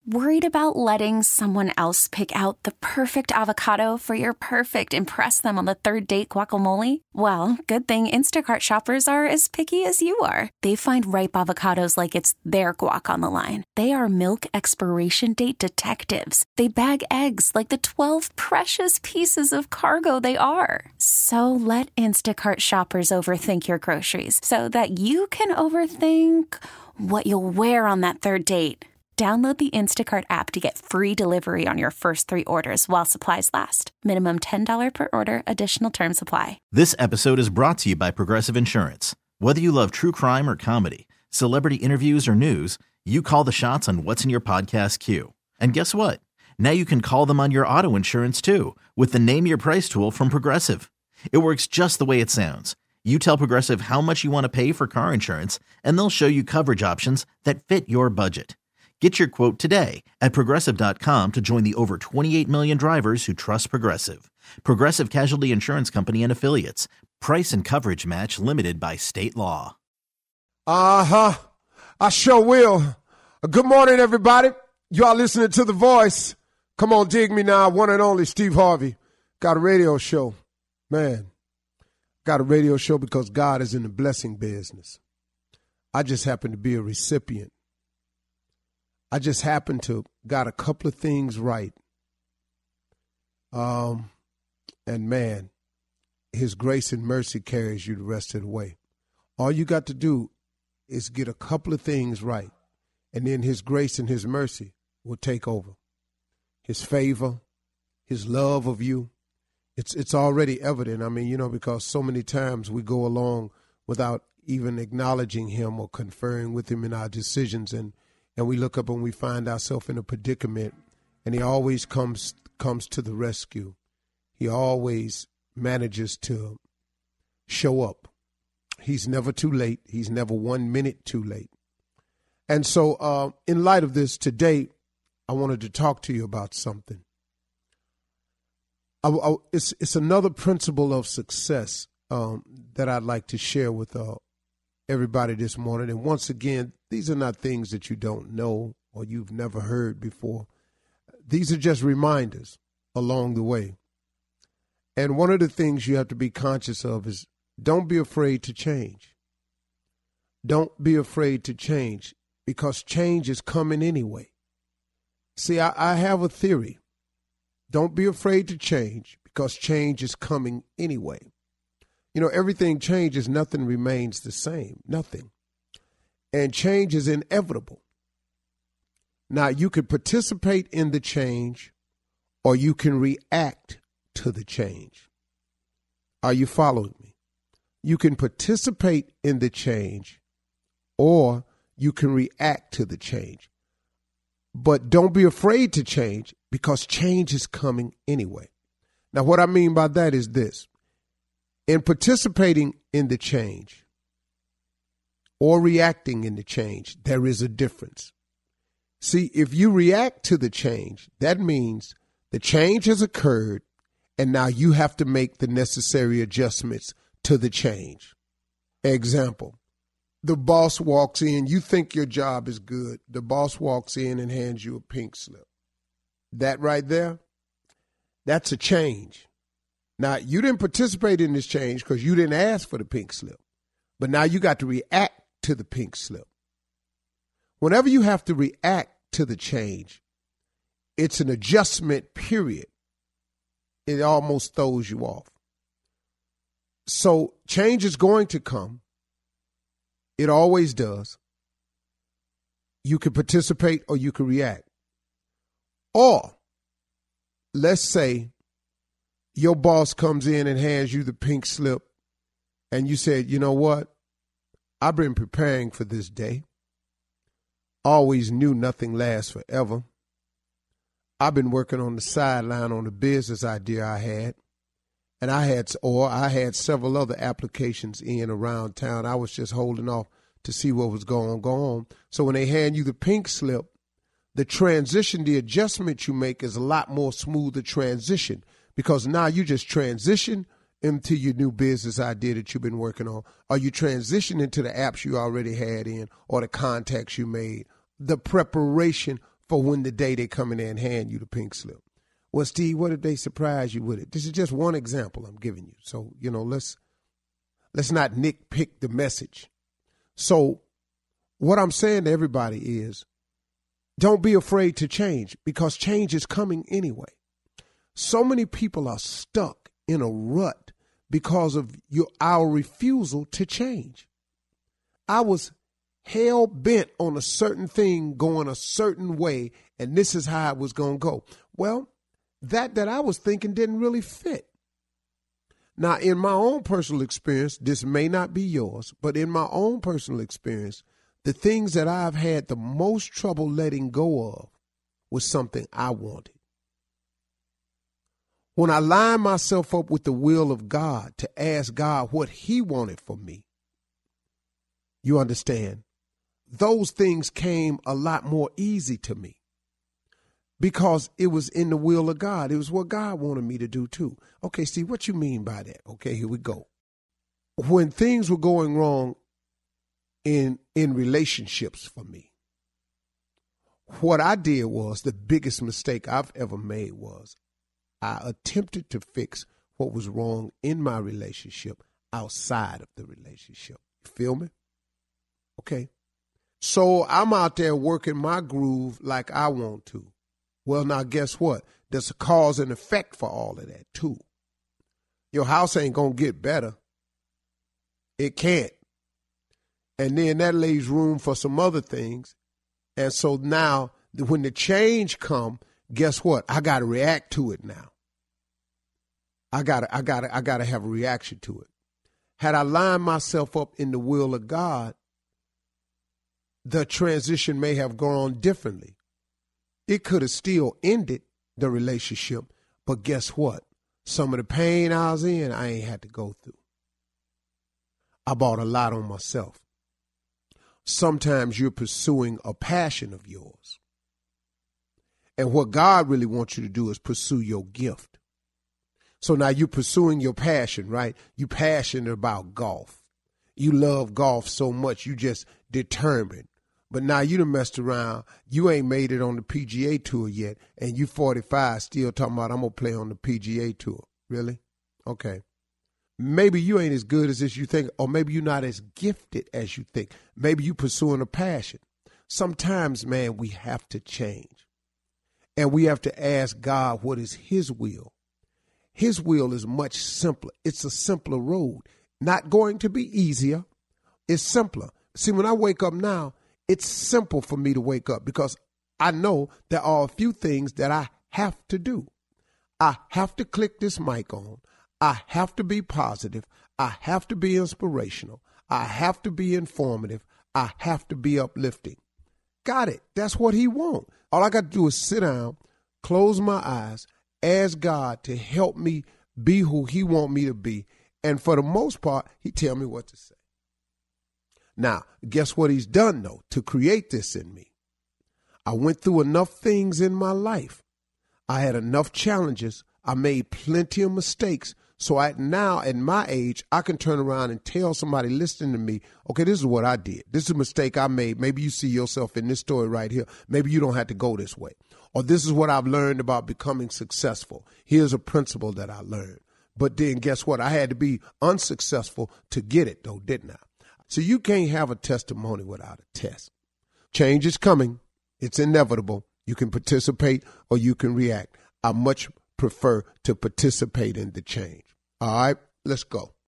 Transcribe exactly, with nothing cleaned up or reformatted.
Worried about letting someone else pick out the perfect avocado for your perfect impress them on the third date guacamole? Well, good thing Instacart shoppers are as picky as you are. They find ripe avocados like it's their guac on the line. They are milk expiration date detectives. They bag eggs like the twelve precious pieces of cargo they are. So let Instacart shoppers overthink your groceries so that you can overthink what you'll wear on that third date. Download the Instacart app to get free delivery on your first three orders while supplies last. Minimum ten dollars per order. Additional terms apply. This episode is brought to you by Progressive Insurance. Whether you love true crime or comedy, celebrity interviews or news, you call the shots on what's in your podcast queue. And guess what? Now you can call them on your auto insurance too with the Name Your Price tool from Progressive. It works just the way it sounds. You tell Progressive how much you want to pay for car insurance, and they'll show you coverage options that fit your budget. Get your quote today at Progressive dot com to join the over twenty-eight million drivers who trust Progressive. Progressive Casualty Insurance Company and Affiliates. Price and coverage match limited by state law. Uh-huh. I sure will. Good morning, everybody. Y'all listening to The Voice. Come on, dig me now. One and only Steve Harvey. Got a radio show. Man, got a radio show because God is in the blessing business. I just happen to be a recipient. I just happened to got a couple of things right. Um, and man, his grace and mercy carries you the rest of the way. All you got to do is get a couple of things right, and then his grace and his mercy will take over. His favor, his love of you, it's it's already evident. I mean, you know, because so many times we go along without even acknowledging him or conferring with him in our decisions, and And we look up and we find ourselves in a predicament, and he always comes comes to the rescue. He always manages to show up. He's never too late. He's never one minute too late. And so uh, in light of this today, I wanted to talk to you about something. I, I, it's, it's another principle of success um, that I'd like to share with uh, everybody this morning. And once again, these are not things that you don't know or you've never heard before. These are just reminders along the way. And one of the things you have to be conscious of is don't be afraid to change. Don't be afraid to change because change is coming anyway. See, I, I have a theory. Don't be afraid to change because change is coming anyway. You know, everything changes, nothing remains the same, nothing. And change is inevitable. Now, you can participate in the change or you can react to the change. Are you following me? You can participate in the change or you can react to the change. But don't be afraid to change because change is coming anyway. Now, what I mean by that is this. In participating in the change or reacting in the change, there is a difference. See, if you react to the change, that means the change has occurred and now you have to make the necessary adjustments to the change. Example, the boss walks in, you think your job is good. The boss walks in and hands you a pink slip. That right there, that's a change. Now, you didn't participate in this change because you didn't ask for the pink slip. But now you got to react to the pink slip. Whenever you have to react to the change, it's an adjustment period. It almost throws you off. So change is going to come. It always does. You can participate or you can react. Or let's say your boss comes in and hands you the pink slip and you said, you know what? I've been preparing for this day. Always knew nothing lasts forever. I've been working on the sideline on the business idea I had. And I had, or I had several other applications in around town. I was just holding off to see what was going on. So when they hand you the pink slip, the transition, the adjustment you make is a lot more smoother transition because now you just transition into your new business idea that you've been working on, or you transition into the apps you already had in or the contacts you made, the preparation for when the day they come in there and hand you the pink slip. Well, Steve, what if they surprise you with it? This is just one example I'm giving you. So, you know, let's let's not nitpick the message. So what I'm saying to everybody is, don't be afraid to change, because change is coming anyway. So many people are stuck in a rut because of your our refusal to change. I was hell bent on a certain thing going a certain way, and this is how it was going to go. Well, that that I was thinking didn't really fit. Now, in my own personal experience, this may not be yours, but in my own personal experience, the things that I've had the most trouble letting go of was something I wanted. When I lined myself up with the will of God to ask God what he wanted for me, you understand, those things came a lot more easy to me because it was in the will of God. It was what God wanted me to do too. Okay, Steve, what you mean by that? Okay, here we go. When things were going wrong in in relationships for me, what I did was, the biggest mistake I've ever made was I attempted to fix what was wrong in my relationship outside of the relationship. You feel me? Okay. So I'm out there working my groove like I want to. Well, now guess what? There's a cause and effect for all of that too. Your house ain't going to get better. It can't. And then that leaves room for some other things. And so now when the change come, guess what? I got to react to it now. I got to I got to I got to have a reaction to it. Had I lined myself up in the will of God, the transition may have gone differently. It could have still ended the relationship, but guess what? Some of the pain I was in, I ain't had to go through. I bought a lot on myself. Sometimes you're pursuing a passion of yours. And what God really wants you to do is pursue your gift. So now you're pursuing your passion, right? You're passionate about golf. You love golf so much, you just determined. But now you done messed around. You ain't made it on the P G A Tour yet, and you forty-five still talking about, I'm going to play on the P G A Tour. Really? Okay. Maybe you ain't as good as this you think, or maybe you're not as gifted as you think. Maybe you pursuing a passion. Sometimes, man, we have to change. And we have to ask God what is his will. His will is much simpler. It's a simpler road. Not going to be easier. It's simpler. See, when I wake up now, it's simple for me to wake up because I know there are a few things that I have to do. I have to click this mic on. I have to be positive. I have to be inspirational. I have to be informative. I have to be uplifting. Got it. That's what he wants. All I got to do is sit down, close my eyes, ask God to help me be who he want me to be. And for the most part, he tell me what to say. Now, guess what he's done, though, to create this in me? I went through enough things in my life. I had enough challenges. I made plenty of mistakes. So I, now at my age, I can turn around and tell somebody listening to me, okay, this is what I did. This is a mistake I made. Maybe you see yourself in this story right here. Maybe you don't have to go this way. Or this is what I've learned about becoming successful. Here's a principle that I learned. But then guess what? I had to be unsuccessful to get it, though, didn't I? So you can't have a testimony without a test. Change is coming. It's inevitable. You can participate or you can react. I much prefer to participate in the change. All right, let's go.